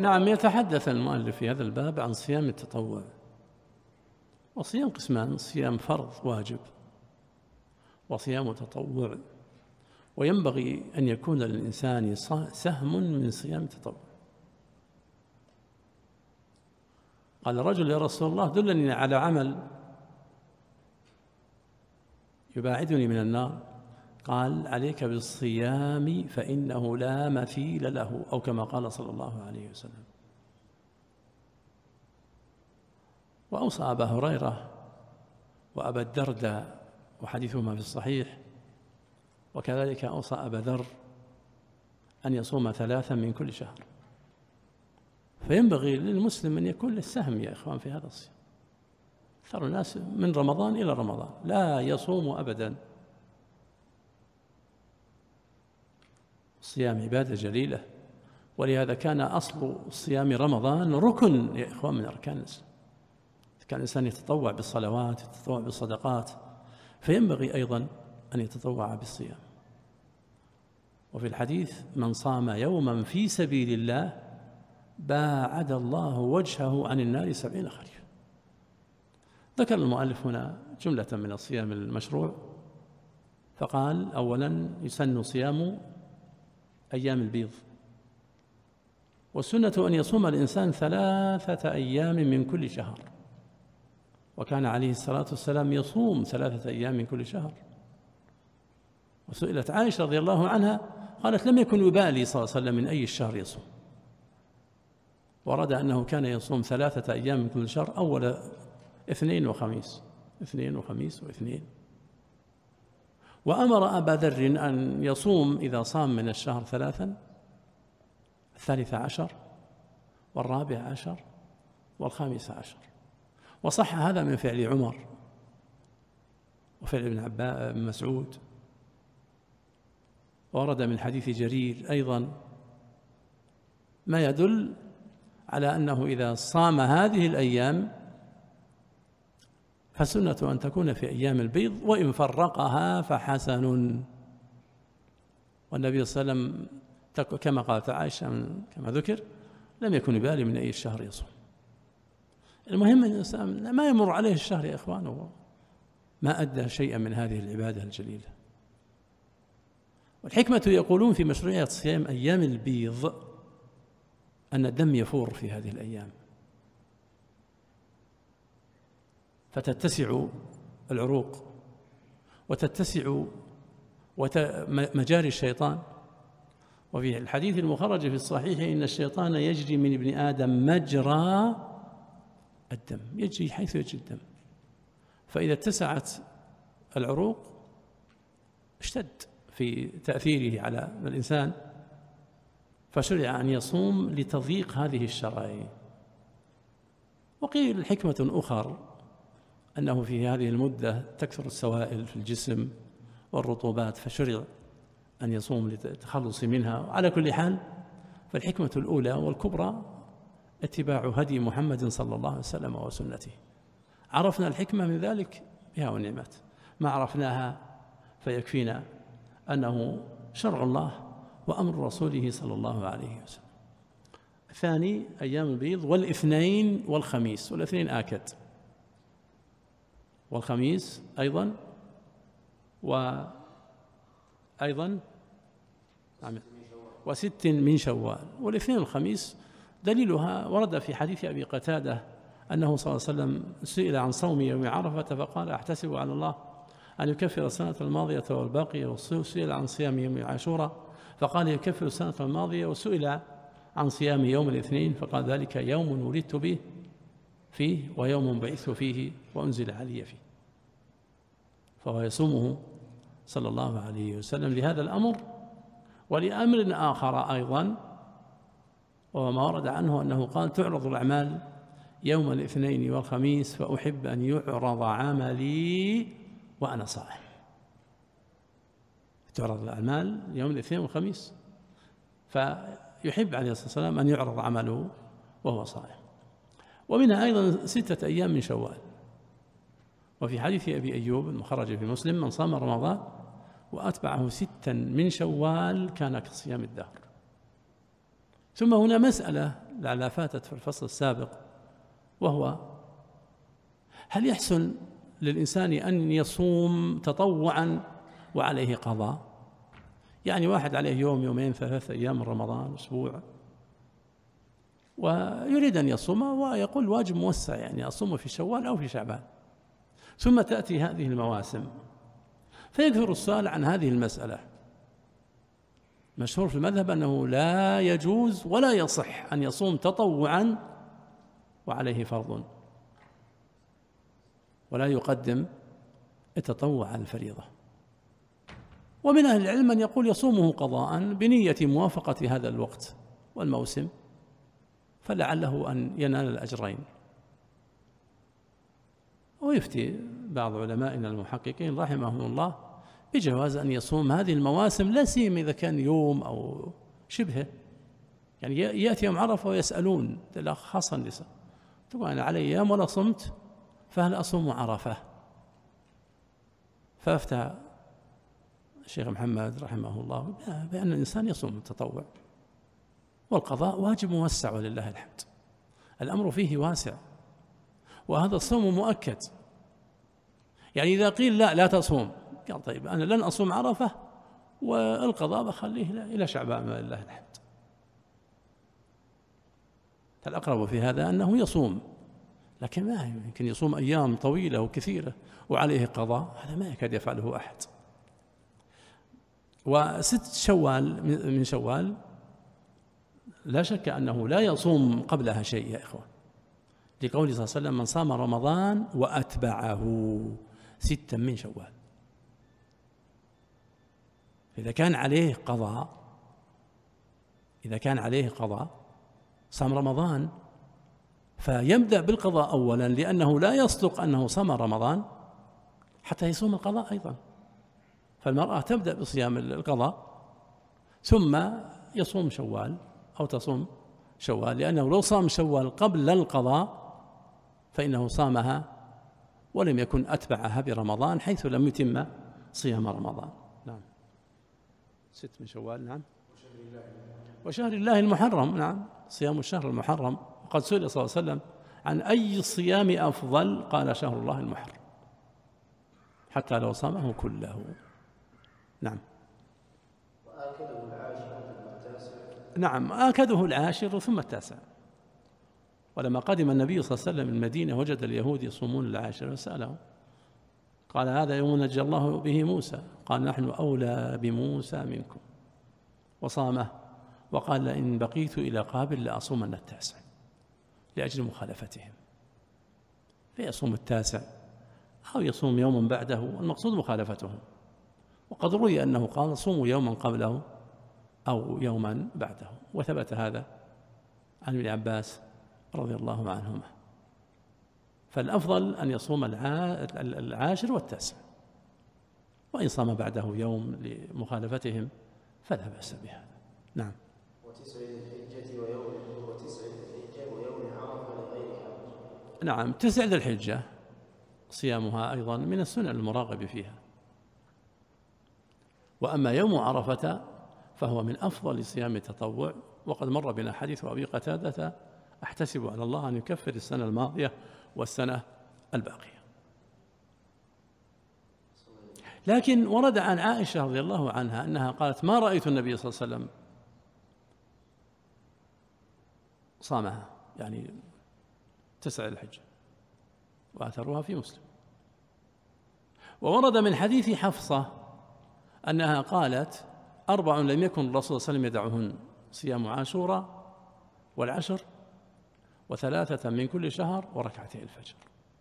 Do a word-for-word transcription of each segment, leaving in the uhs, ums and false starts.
نعم، يتحدث المؤلف في هذا الباب عن صيام التطوع، وصيام قسمان: صيام فرض واجب وصيام تطوع، وينبغي أن يكون للإنسان سهم من صيام التطوع. قال رجل: يا رسول الله دلني على عمل يباعدني من النار. قال: عليك بالصيام فإنه لا مثيل له، أو كما قال صلى الله عليه وسلم. وأوصى أبا هريرة وأبا الدرداء وحديثهما في الصحيح، وكذلك أوصى أبا ذر أن يصوم ثلاثا من كل شهر. فينبغي للمسلم أن يكون له سهم يا إخوان في هذا الصيام. أكثر الناس من رمضان إلى رمضان لا يصوم أبدا. الصيام عبادة جليلة، ولهذا كان أصل صيام رمضان ركن يا إخوان من أركان الإسلام. كان الإنسان يتطوع بالصلوات، يتطوع بالصدقات، فينبغي أيضا أن يتطوع بالصيام. وفي الحديث: من صام يوما في سبيل الله باعد الله وجهه عن النار سبعين خريفا. ذكر المؤلف هنا جملة من الصيام المشروع، فقال: أولا يسن صيام أيام البيض، والسنة أن يصوم الإنسان ثلاثة أيام من كل شهر، وكان عليه الصلاة والسلام يصوم ثلاثة أيام من كل شهر. وسئلت عائشة رضي الله عنها قالت: لم يكن يبالي صلى الله عليه وسلم من أي الشهر يصوم، ورد أنه كان يصوم ثلاثة أيام من كل شهر، أول اثنين وخميس، اثنين وخميس واثنين. وأمر أبا ذر أن يصوم إذا صام من الشهر ثلاثا: الثالث عشر والرابع عشر والخامس عشر. وصح هذا من فعل عمر وفعل ابن عباس مسعود، ورد من حديث جرير أيضا ما يدل على أنه إذا صام هذه الأيام فسنة أن تكون في أيام البيض، وإن فرقها فحسن. والنبي صلى الله عليه وسلم كما قالت عائشة كما ذكر لم يكن يبالي من أي الشهر يصوم. المهم أن الإنسان ما يمر عليه الشهر يا إخوانه ما أدى شيئا من هذه العبادة الجليلة. والحكمة يقولون في مشروعية صيام أيام البيض أن الدم يفور في هذه الأيام، فتتسع العروق وتتسع مجاري الشيطان. وفي الحديث المخرج في الصحيح: إن الشيطان يجري من ابن آدم مجرى الدم، يجري حيث يجري الدم. فإذا اتسعت العروق اشتد في تأثيره على الإنسان، فشرع أن يصوم لتضييق هذه الشرايين. وقيل حكمة أخرى أنه في هذه المدة تكثر السوائل في الجسم والرطوبات، فشرع أن يصوم للتخلص منها. على كل حال فالحكمة الأولى والكبرى اتباع هدي محمد صلى الله عليه وسلم وسنته. عرفنا الحكمة من ذلك بها والنعمات، ما عرفناها فيكفينا أنه شرع الله وأمر رسوله صلى الله عليه وسلم. الثاني أيام البيض والاثنين والخميس، والاثنين آكد، والخميس أيضا، وأيضا وست من شوال. والاثنين والخميس دليلها ورد في حديث أبي قتادة أنه صلى الله عليه وسلم سئل عن صوم يوم عرفة فقال: أحتسب على الله أن يكفر السنة الماضية والباقية. وسئل عن صيام يوم عاشوراء فقال: يكفر السنة الماضية. وسئل عن صيام يوم الاثنين فقال: ذلك يوم ولدت به فيه ويوم بعثت فيه وأنزل علي فيه. فهو يصومه صلى الله عليه وسلم لهذا الأمر ولأمر آخر أيضا، وما ورد عنه أنه قال: تعرض الأعمال يوم الاثنين والخميس فأحب أن يعرض عملي وأنا صائم. تعرض الأعمال يوم الاثنين والخميس، فيحب عليه الصلاة والسلام أن يعرض عمله وهو صائم. ومنها أيضا ستة أيام من شوال. وفي حديث أبي أيوب المخرج في مسلم: من صام رمضان وأتبعه ستا من شوال كان كصيام الدهر. ثم هنا مسألة لعلها فاتت في الفصل السابق، وهو هل يحسن للإنسان أن يصوم تطوعا وعليه قضاء؟ يعني واحد عليه يوم يومين ثلاثة أيام من رمضان أسبوع ويريد أن يصوم ويقول واجب موسع، يعني أصوم في شوال أو في شعبان، ثم تأتي هذه المواسم فيكثر السؤال عن هذه المسألة. مشهور في المذهب أنه لا يجوز ولا يصح أن يصوم تطوعا وعليه فرض، ولا يقدم التطوع على الفريضة. ومن أهل العلم من يقول يصومه قضاء بنية موافقة هذا الوقت والموسم، فلعله أن ينال الأجرين. ويفتي بعض علمائنا المحققين رحمهم الله بجواز أن يصوم هذه المواسم، لا سيما إذا كان يوم أو شبهه. يعني يأتي يوم عرفة ويسألون، خاصة النساء، تقول أنا علي أيام ولا صمت فهل أصوم عرفة؟ فأفتى الشيخ محمد رحمه الله بأن الإنسان يصوم التطوع، والقضاء واجب موسع ولله الحمد، الأمر فيه واسع، وهذا الصوم مؤكد. يعني إذا قيل لا لا تصوم، قال طيب أنا لن أصوم عرفة والقضاء بخليه إلى شعبان ولله الحمد. الأقرب في هذا أنه يصوم، لكن ما يمكن يصوم أيام طويلة وكثيرة وعليه قضاء، هذا ما يكاد يفعله أحد. وست شوال من شوال لا شك أنه لا يصوم قبلها شيء يا إخوان، لقوله صلى الله عليه وسلم من صام رمضان وأتبعه ستا من شوال. إذا كان عليه قضاء إذا كان عليه قضاء صام رمضان فيبدأ بالقضاء أولا، لأنه لا يصدق أنه صام رمضان حتى يصوم القضاء أيضا. فالمرأة تبدأ بصيام القضاء ثم يصوم شوال أو تصوم شوال، لأنه لو صام شوال قبل القضاء فإنه صامها ولم يكن أتبعها برمضان، حيث لم يتم صيام رمضان. نعم، ست من شوال. نعم، وشهر الله المحرم. نعم، صيام الشهر المحرم. وقد سئل صلى الله عليه وسلم عن أي الصيام أفضل، قال شهر الله المحرم، حتى لو صامه كله. نعم. وآكله العاشر ثم التاسع. نعم، آكده العاشر ثم التاسع. ولما قدم النبي صلى الله عليه وسلم المدينة وجد اليهود يصومون العاشر فسألهم، قال هذا يوم نجى الله به موسى، قال نحن أولى بموسى منكم، وصامه، وقال لئن بقيت إلى قابل لأصومن التاسع لأجل مخالفتهم، فيصوم التاسع أو يصوم يوما بعده، المقصود مخالفتهم. وقد روي أنه قال صوموا يوما قبله أو يوما بعده، وثبت هذا عن ابن عباس رضي الله عنهما. فالأفضل أن يصوم العاشر والتاسع، وإن صام بعده يوم لمخالفتهم فلا بأس بهذا. نعم. وتسع ذي الحجة ويوم وتسع ذي الحجة ويوم عرفة لغير حاج. نعم، تسع ذي الحجة صيامها أيضا من السنن المراغب فيها. وأما يوم عرفة فهو من أفضل صيام التطوع، وقد مر بنا حديث أبي قتادة أحتسب على الله أن يكفر السنة الماضية والسنة الباقية. لكن ورد عن عائشة رضي الله عنها أنها قالت ما رأيت النبي صلى الله عليه وسلم صامها، يعني تسع الحجة، وأثروها في مسلم. وورد من حديث حفصة أنها قالت أربع لم يكن الرسول صلى الله عليه وسلم يدعهن، صيام عاشوراء والعشر وثلاثة من كل شهر وركعتي الفجر.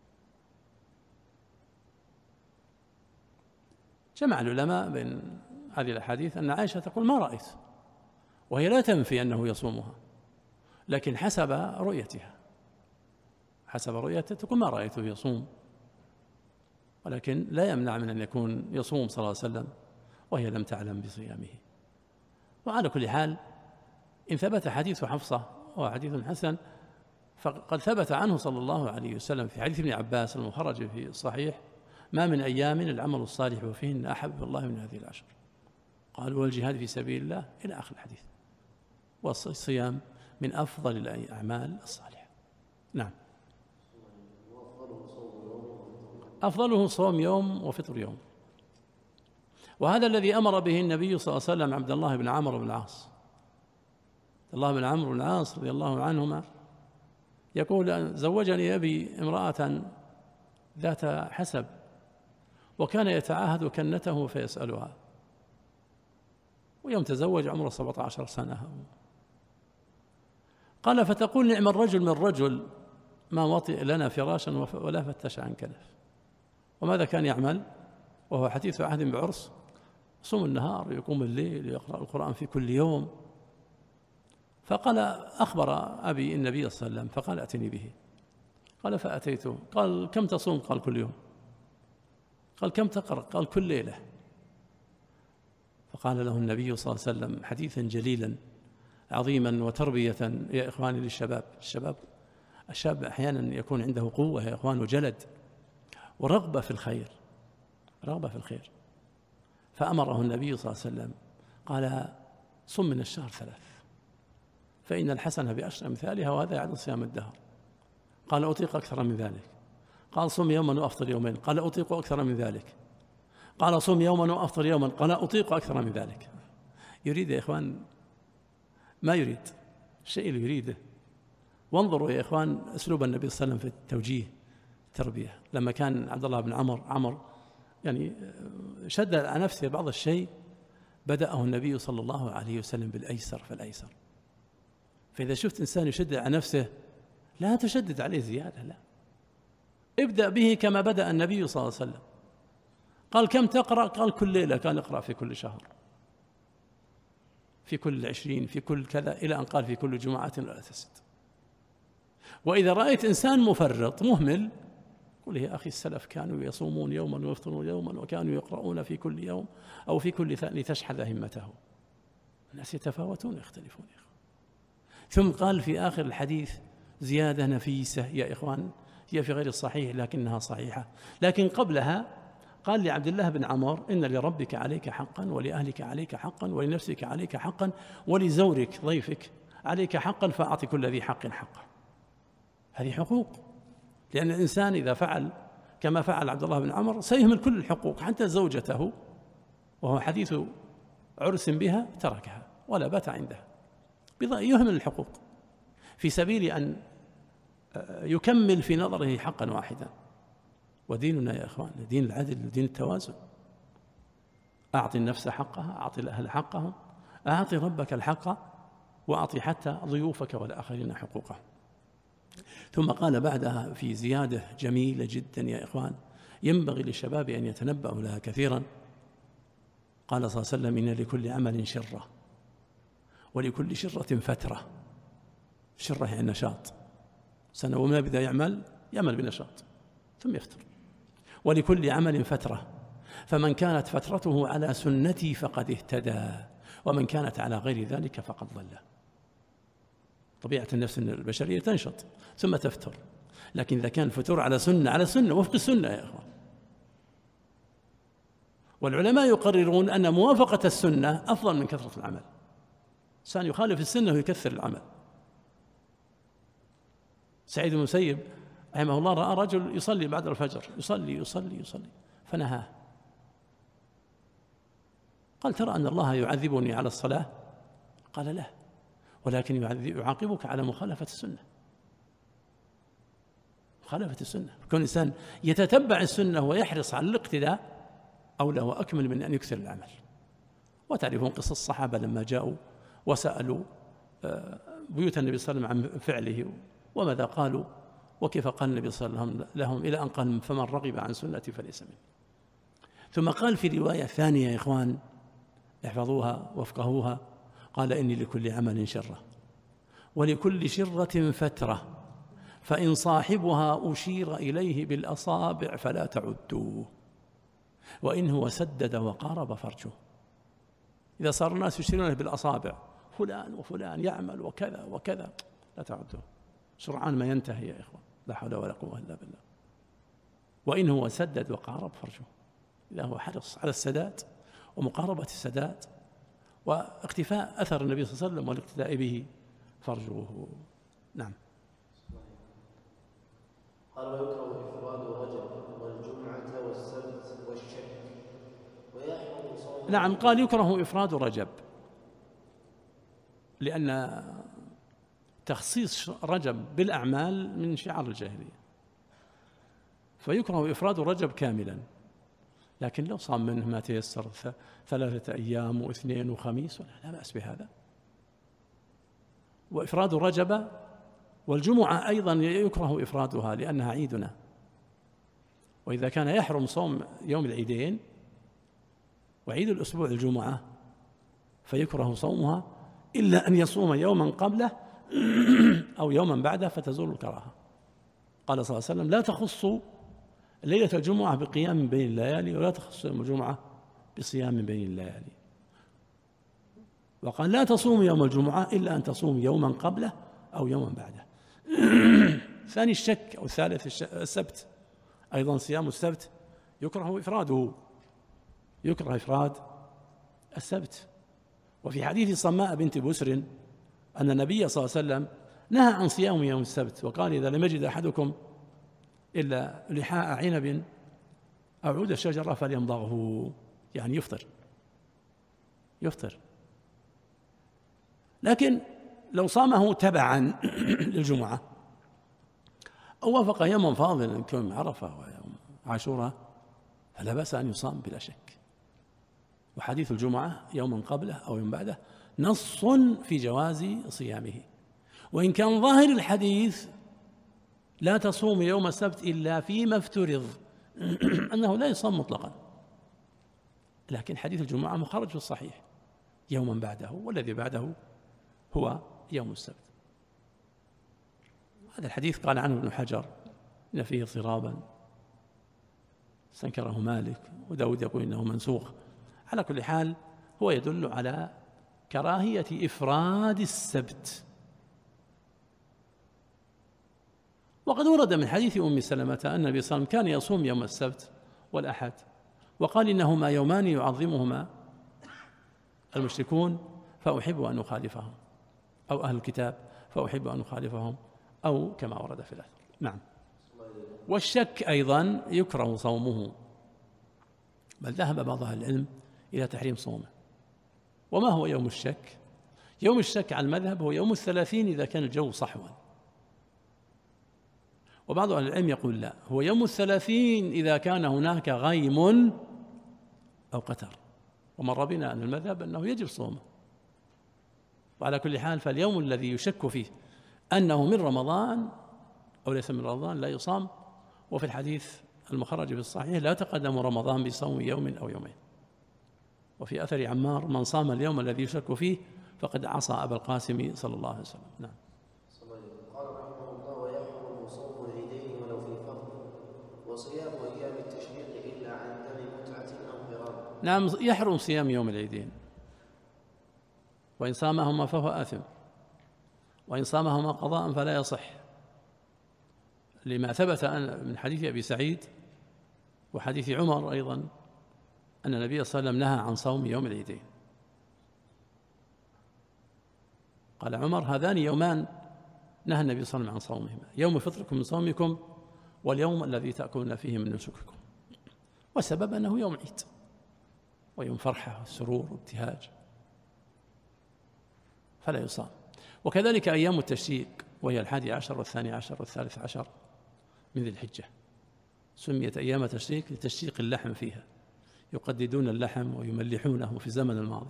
جمع العلماء بين هذه الأحاديث أن عائشة تقول ما رأيت، وهي لا تنفي أنه يصومها، لكن حسب رؤيتها حسب رؤيتها تقول ما رأيته يصوم، ولكن لا يمنع من أن يكون يصوم صلى الله عليه وسلم وهي لم تعلم بصيامه. وعلى كل حال إن ثبت حديث حفصة وهو حديث حسن، فقد ثبت عنه صلى الله عليه وسلم في حديث ابن عباس المخرج في الصحيح ما من أيام العمل الصالح وفيهن أحب الله من هذه العشر، قالوا والجهاد في سبيل الله إلى آخر الحديث، والصيام من أفضل الأعمال الصالحة. نعم. أفضله صوم يوم وفطر يوم، وهذا الذي أمر به النبي صلى الله عليه وسلم عبد الله بن عمرو بن العاص. عبد الله بن عمرو بن العاص رضي الله عنهما يقول: زوجني أبي امرأة ذات حسب، وكان يتعاهد كنته فيسألها، ويوم تزوج عمره سبعة عشر سنة. قال: فتقول: نعم الرجل من رجل ما وطئ لنا فراشا ولا فتش عن كنف. وماذا كان يعمل وهو حديث عهد بعرس؟ يصوم النهار ويقوم الليل ويقرأ القرآن في كل يوم. فقال: أخبر أبي النبي صلى الله عليه وسلم فقال: أتني به. قال: فأتيته. قال: كم تصوم؟ قال: كل يوم. قال: كم تقرأ؟ قال: كل ليلة. فقال له النبي صلى الله عليه وسلم حديثا جليلا عظيما وتربية يا إخواني للشباب. الشباب الشاب أحيانا يكون عنده قوة يا إخوان وجلد ورغبة في الخير، رغبة في الخير. فأمره النبي صلى الله عليه وسلم قال: صم من الشهر ثلاث، فإن الحسنة بعشر أمثالها وهذا يعد صيام الدهر. قال: أطيق أكثر من ذلك. قال: صم يوما وأفطر يومين. قال: أطيق أكثر من ذلك. قال: صم يوما وأفطر يوما. قال: أطيق أكثر من ذلك. يريد يا إخوان ما يريد الشيء اللي يريده. وانظروا يا إخوان أسلوب النبي صلى الله عليه وسلم في التوجيه التربية. لما كان عبد الله بن عمر عمر يعني شد على نفسه بعض الشيء، بدأه النبي صلى الله عليه وسلم بالأيسر فالأيسر. فإذا شفت إنسان يشد على نفسه لا تشدد عليه زيادة، لا، ابدأ به كما بدأ النبي صلى الله عليه وسلم. قال: كم تقرأ؟ قال: كل ليلة. كان يقرأ في كل شهر، في كل عشرين، في كل كذا، إلى أن قال: في كل جمعة ولا تسد. وإذا رأيت إنسان مفرط مهمل قل: يا أخي السلف كانوا يصومون يوما ويفطرون يوما وكانوا يقرؤون في كل يوم أو في كل ثاني لتشحذ همته. الناس يتفاوتون يختلفون يا إخوان. ثم قال في آخر الحديث زيادة نفيسة يا إخوان، هي في غير الصحيح لكنها صحيحة. لكن قبلها قال لعبد الله بن عمر: إن لربك عليك حقا ولأهلك عليك حقا ولنفسك عليك حقا ولزورك ضيفك عليك حقا فأعط كل ذي حق حقه. هذه حقوق، لأن الإنسان إذا فعل كما فعل عبد الله بن عمر سيهمل كل الحقوق، حتى زوجته وهو حديث عرس بها تركها ولا بات عندها، يهمل الحقوق في سبيل أن يكمل في نظره حقا واحدا. وديننا يا إخوان دين العدل ودين التوازن. أعطي النفس حقها، أعطي الأهل حقهم، أعطي ربك الحق، وأعطي حتى ضيوفك والآخرين حقوقهم. ثم قال بعدها في زيادة جميلة جدا يا إخوان ينبغي للشباب أن يتنبأوا لها كثيرا. قال صلى الله عليه وسلم: إن لكل عمل شرة ولكل شرة فترة. شرة يعني نشاط، سنة وما بدأ يعمل يعمل بنشاط ثم يفتر. ولكل عمل فترة، فمن كانت فترته على سنتي فقد اهتدى ومن كانت على غير ذلك فقد ضل. طبيعة النفس البشرية تنشط ثم تفتر، لكن إذا كان الفتور على سنة على سنة وفق السنة يا إخوان. والعلماء يقررون أن موافقة السنة أفضل من كثرة العمل. إنسان يخالف السنة ويكثر العمل. سعيد بن المسيب رحمه الله رأى رجل يصلي بعد الفجر، يصلي يصلي يصلي فنهاه، قال: ترى أن الله يعذبني على الصلاة؟ قال: لا، ولكن يعاقبك على مخالفة السنة. مخالفة السنة، كون إنسان يتتبع السنة ويحرص على الاقتداء أولى وأكمل من أن يكثر العمل. وتعرفون قصة الصحابة لما جاءوا وسألوا بيوت النبي صلى الله عليه وسلم عن فعله وماذا قالوا وكيف قال النبي صلى الله عليه وسلم لهم، إلى أن قال: فمن رغب عن سنتي فليس مني. ثم قال في رواية ثانية يا إخوان احفظوها وافقهوها، قال: إني لكل عمل شرة ولكل شرة فترة، فإن صاحبها أشير إليه بالأصابع فلا تعدوه، وإن هو سدد وقارب فرجه. إذا صار الناس يشيرون بالأصابع فلان وفلان يعمل وكذا وكذا لا تعدوه، سرعان ما ينتهي يا إخوان، لا حول ولا قوة إلا بالله. وإن هو سدد وقارب فرجه، إذا هو حرص على السداد ومقاربة السداد واقتفاء أثر النبي صلى الله عليه وسلم والاقتداء به، فارجوه. نعم. قال ويكره إفراد رجب والجمعة والسبت والشك ويحرم صوم. نعم، قال يكره إفراد رجب لأن تخصيص رجب بالأعمال من شعار الجاهلية، فيكره إفراد رجب كاملا، لكن لو صام منه ما تيسر ثلاثة أيام واثنين وخميس لا بأس بهذا. وإفراد رجب والجمعة أيضا يكره إفرادها لأنها عيدنا، وإذا كان يحرم صوم يوم العيدين وعيد الأسبوع الجمعة فيكره صومها إلا أن يصوم يوما قبله أو يوما بعده فتزول الكراهة. قال صلى الله عليه وسلم لا تخصوا ليلة الجمعة بقيام من بين الليالي ولا تخصوا يوم الجمعة بصيام من بين الليالي. وقال لا تصوم يوم الجمعة إلا أن تصوم يوما قبله أو يوما بعده. ثاني الشك أو الثالث السبت، أيضا صيام السبت يكره إفراده، يكره إفراد السبت. وفي حديث صماء بنت بسر أن النبي صلى الله عليه وسلم نهى عن صيام يوم السبت وقال إذا لم يجد أحدكم إلا لحاء عنب أو عود شجرة فليمضغه، يعني يفطر يفطر. لكن لو صامه تبعا للجمعة أو وافق يوما فاضلا كيوم عرفة ويوم عاشوراء فلا بأس أن يصام بلا شك. وحديث الجمعة يوما قبله أو يوم بعده نص في جواز صيامه، وإن كان ظاهر الحديث لا تصوم يوم السبت إلا فيما افترض أنه لا يصام مطلقا، لكن حديث الجمعة مخرج في الصحيح يوما بعده، والذي بعده هو يوم السبت. هذا الحديث قال عنه ابن حجر إن فيه اضطرابا، استنكره مالك، وداود يقول إنه منسوخ. على كل حال هو يدل على كراهية إفراد السبت. وقد ورد من حديث أم سلمة أن النبي صلى الله عليه وسلم كان يصوم يوم السبت والأحد، وقال إنهما يومان يعظمهما المشركون فأحب أن أخالفهم، أو أهل الكتاب فأحب أن أخالفهم، أو كما ورد في الأثر. نعم. والشك أيضا يكره صومه، بل ذهب بعض أهل العلم إلى تحريم صومه. وما هو يوم الشك؟ يوم الشك على المذهب هو يوم الثلاثين إذا كان الجو صحوا، وبعض أهل العلم يقول لا، هو يوم الثلاثين إذا كان هناك غيم أو قتر، ومر بنا أن المذهب أنه يجب صومه. وعلى كل حال فاليوم الذي يشك فيه أنه من رمضان أو ليس من رمضان لا يصام. وفي الحديث المخرج في الصحيح لا تقدم رمضان بصوم يوم أو يومين. وفي أثر عمار من صام اليوم الذي يشك فيه فقد عصى أبا القاسم صلى الله عليه وسلم. نعم. قال رحمه الله ويحرم صوم العيدين ولو في فرض وصيام أيام التشريق إلا عن دم متعة أو قران. نعم، يحرم صيام يوم العيدين، وإن صامهما فهو آثم، وإن صامهما قضاء فلا يصح، لما ثبت من حديث أبي سعيد وحديث عمر أيضا أن النبي صلى الله عليه وسلم نهى عن صوم يوم العيدين. قال عمر هذان يومان نهى النبي صلى الله عليه وسلم عن صومهما، يوم فطركم من صومكم واليوم الذي تأكلون فيه من نسككم. والسبب أنه يوم عيد ويوم فرحة وسرور وابتهاج فلا يصام. وكذلك أيام التشريق وهي الحادي عشر والثاني عشر والثالث عشر من ذي الحجة سميت أيام تشريق لتشريق اللحم فيها، يقددون اللحم ويملحونه في الزمن الماضي.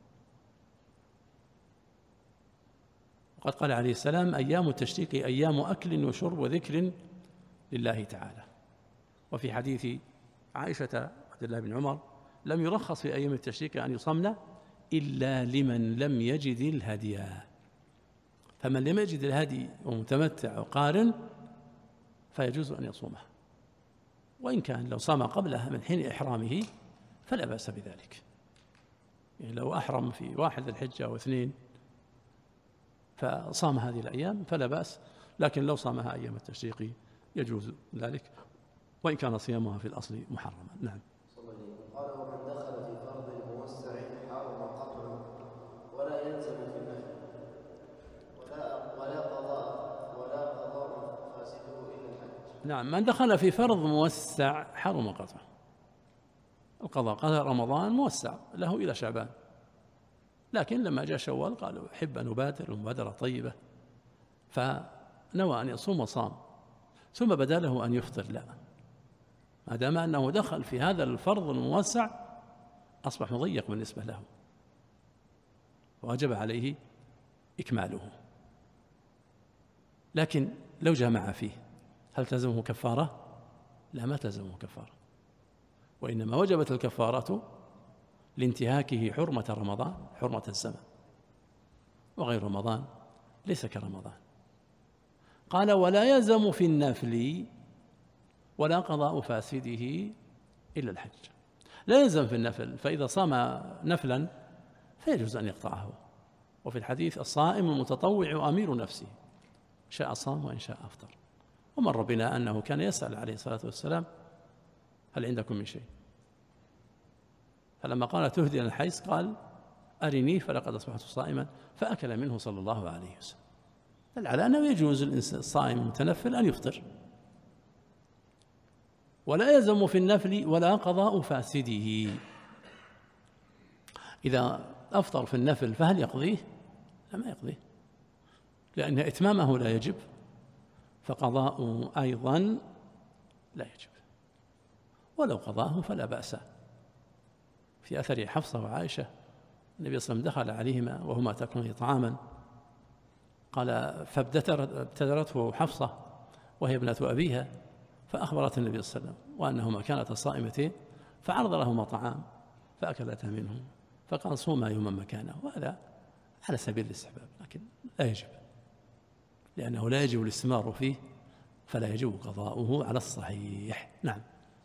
وقد قال عليه السلام أيام التشريق أيام أكل وشرب وذكر لله تعالى. وفي حديث عائشة عبد الله بن عمر لم يرخص في أيام التشريق أن يصمن إلا لمن لم يجد الهدي، فمن لم يجد الهدي ومتمتع وقارن فيجوز أن يصومه، وإن كان لو صام قبلها من حين إحرامه فلا بأس بذلك. يعني لو أحرم في واحد الحجة أو اثنين فصام هذه الأيام فلا بأس، لكن لو صامها أيام التشريق يجوز ذلك، وإن كان صيامها في الأصل محرما. نعم. قال ومن دخل في فرض موسع حرم قطعه ولا يلزم في النفل ولا نعم، من دخل في فرض موسع حرم قطعه. القضاء قضاء رمضان موسع له إلى شعبان، لكن لما جاء شوال قالوا أحب أن أبادر المبادرة طيبة، فنوى أن يصوم وصام، ثم بدا له أن يفطر. لا، ما دام أنه دخل في هذا الفرض الموسع أصبح مضيق بالنسبة له، وجب عليه إكماله. لكن لو جامع فيه هل تلزمه كفارة؟ لا، ما تلزمه كفارة، وإنما وجبت الكفارة لانتهاكه حرمة رمضان، حرمة الزمن، وغير رمضان ليس كرمضان. قال ولا يلزم في النفل ولا قضاء فاسده إلا الحج. لا يلزم في النفل، فإذا صام نفلا فيجوز أن يقطعه، وفي الحديث الصائم المتطوع أمير نفسه، شاء صام وإن شاء أفطر. ومر بنا أنه كان يسأل عليه الصلاة والسلام هل عندكم من شيء؟ فلما قال تهدي الحيث قال أرني فلقد أصبحت صائما، فأكل منه صلى الله عليه وسلم. دل على أنه يجوز الصائم المتنفل أن يفطر. ولا يلزم في النفل ولا قضاء فاسده. إذا أفطر في النفل فهل يقضيه؟ لا، ما يقضيه، لأن إتمامه لا يجب، فقضاؤه أيضا لا يجب، ولو قضاه فلا بأس. في أثر حفصة وعائشة النبي صلى الله عليه وسلم دخل عليهما وهما تأكلان طعاما، قال فابتدرته حفصة وهي ابنة أبيها، فأخبرت النبي صلى الله عليه وسلم وأنهما كانتا صائمتين، فعرض لهما طعام فأكلتا منه، فقال صوما يوما مكانه. وهذا على سبيل الاستحباب، لكن لا يجب، لأنه لا يجب الاستمرار فيه، فلا يجب قضاؤه على الصحيح. نعم.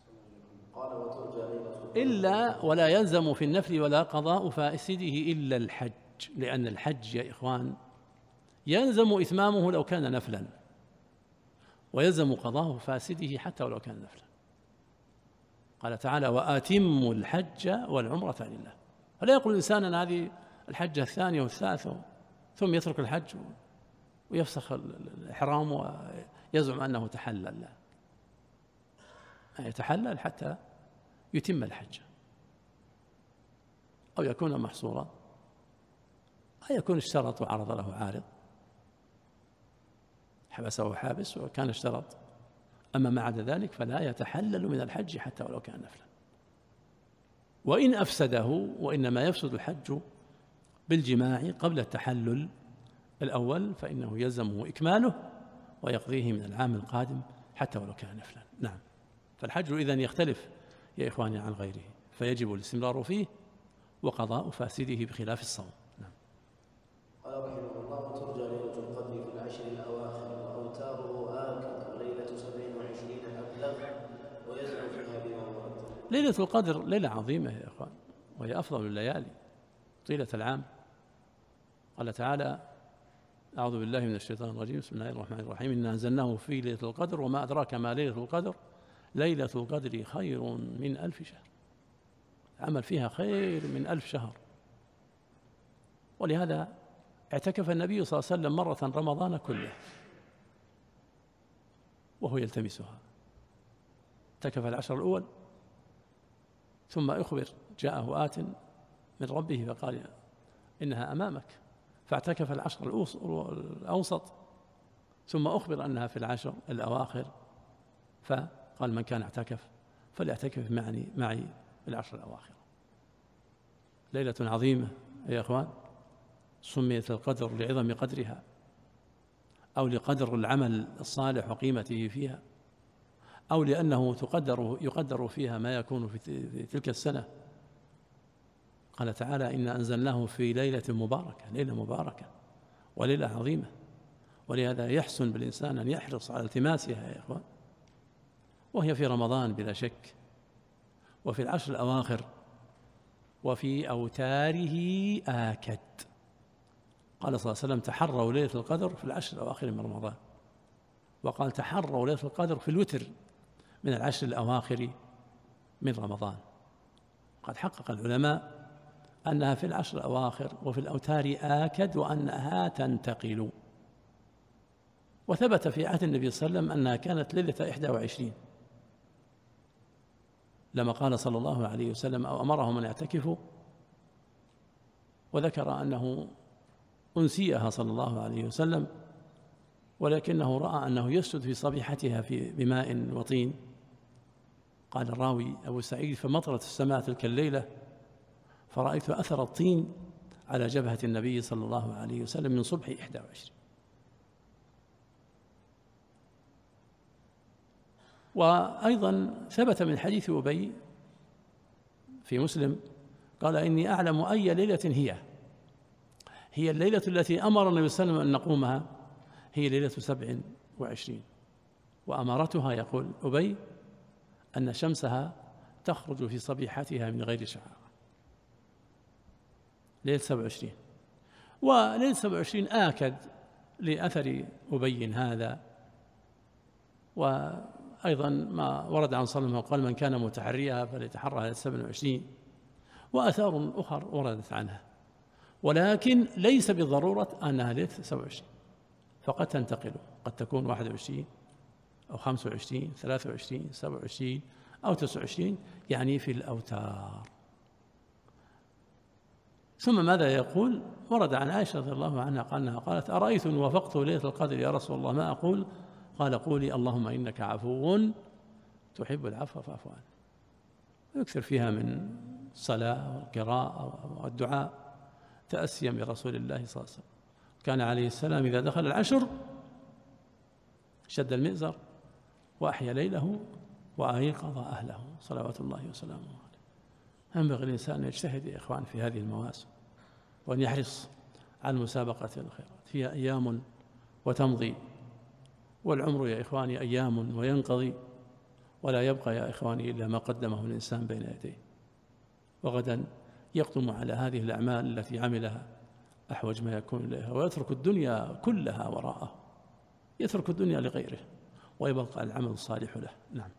إلا ولا يلزم في النفل ولا قضاء فاسده إلا الحج، لأن الحج يا إخوان يلزم إتمامه لو كان نفلا، ويلزم قضاء فاسده حتى ولو كان نفلا. قال تعالى وآتموا الحج والعمرة لله. فلا يقول الإنسان أن هذه الحجة الثانية والثالثة ثم يترك الحج ويفسخ الإحرام ويزعم أنه تحلل. لا، ما يتحلل حتى يتم الحج، أو يكون محصورا، أو يكون اشترط وعرض له عارض حبسه حابس وكان اشترط. أما ما عدا ذلك فلا يتحلل من الحج حتى ولو كان نفلا. وإن أفسده، وإنما يفسد الحج بالجماع قبل التحلل الأول، فإنه يلزمه إكماله ويقضيه من العام القادم حتى ولو كان نفلا. نعم. فالحج إذن يختلف يا إخواني عن غيره، فيجب الاستمرار فيه وقضاء فاسده بخلاف الصوم. نعم. قال رحمه الله ترجى ليلة القدر في العشر الأواخر، وأوتاره آكد، وليلة سبع وعشرين أبلغ، ويزعم فيها بما ورد. ليلة القدر ليلة عظيمة يا إخوان، وهي أفضل الليالي طيلة العام. قال تعالى أعوذ بالله من الشيطان الرجيم بسم الله الرحمن الرحيم إنا أنزلناه في ليلة القدر وما أدراك ما ليلة القدر ليلة القدر خير من ألف شهر. عمل فيها خير من ألف شهر. ولهذا اعتكف النبي صلى الله عليه وسلم مرة رمضان كله وهو يلتمسها. اعتكف العشر الأول، ثم أخبر جاءه آت من ربه فقال إنها أمامك، فاعتكف العشر الأوسط، ثم أخبر أنها في العشر الأواخر، فقال من كان اعتكف فليعتكف معي معي العشر الأواخر. ليلة عظيمة يا أخوان، سميت القدر لعظم قدرها أو لقدر العمل الصالح وقيمته فيها، أو لأنه تقدر يقدر فيها ما يكون في تلك السنة. قال تعالى إنا أنزلناه في ليلة مباركة، ليلة مباركة وليلة عظيمة، ولهذا يحسن بالإنسان أن يحرص على التماسها يا إخوان. وهي في رمضان بلا شك، وفي العشر الأواخر، وفي أوتاره آكد. قال صلى الله عليه وسلم تحروا ليلة القدر في العشر الأواخر من رمضان، وقال تحروا ليلة القدر في الوتر من العشر الأواخر من رمضان. قد حقق العلماء أنها في العشر الأواخر وفي الأوتار آكد، وأنها تنتقل. وثبت في عهد النبي صلى الله عليه وسلم أنها كانت ليلة إحدى وعشرين لما قال صلى الله عليه وسلم أو أمرهم أن يعتكفوا، وذكر أنه أنسيها صلى الله عليه وسلم، ولكنه رأى أنه يسجد في صبيحتها في بماء وطين. قال الراوي أبو سعيد: فمطرت السماء تلك الليلة فرأيت أثر الطين على جبهة النبي صلى الله عليه وسلم من صبح إحدى وعشرين. وأيضا ثبت من حديث أبي في مسلم قال: إني أعلم أي ليلة هي هي الليلة التي أمر النبي صلى الله عليه وسلم أن نقومها، هي ليلة سبع وعشرين. وأمارتها يقول أبي أن شمسها تخرج في صبيحتها من غير شعاع، ليلة سبع وعشرين. وليلة سبع وعشرين آكد لأثر أبي هذا، وأيضا ما ورد عن صلى الله عليه وسلم قال: من كان متحريها فليتحرى ليلة سبع وعشرين، وآثار أخرى وردت عنها، ولكن ليس بالضرورة أنها ليلة سبع وعشرين، فقد تنتقل، قد تكون واحد وعشرين أو خمسة وعشرين ثلاثة وعشرين سبع وعشرين أو تسعة وعشرين، يعني في الأوتار. ثم ماذا يقول؟ ورد عن عائشة رضي الله عنها قالها قالت: أرأيت إن وافقت ليلة القدر يا رسول الله ما أقول؟ قال: قولي اللهم إنك عفو تحب العفو فاعف عني. يكثر فيها من الصلاة والقراءة والدعاء تأسيا برسول الله صلى الله عليه وسلم. كان عليه السلام إذا دخل العشر شد المئزر وأحيا ليله وأيقظ أهله صلوات الله وسلامه عليه. ينبغي الإنسان أن يجتهد يا إخوان في هذه المواسم، وأن يحرص على مسابقة الخيرات. هي أيام وتمضي، والعمر يا إخواني أيام وينقضي، ولا يبقى يا إخواني إلا ما قدمه الإنسان بين يديه، وغدا يقدم على هذه الأعمال التي عملها أحوج ما يكون إليها، ويترك الدنيا كلها وراءه، يترك الدنيا لغيره ويبقى العمل الصالح له. نعم.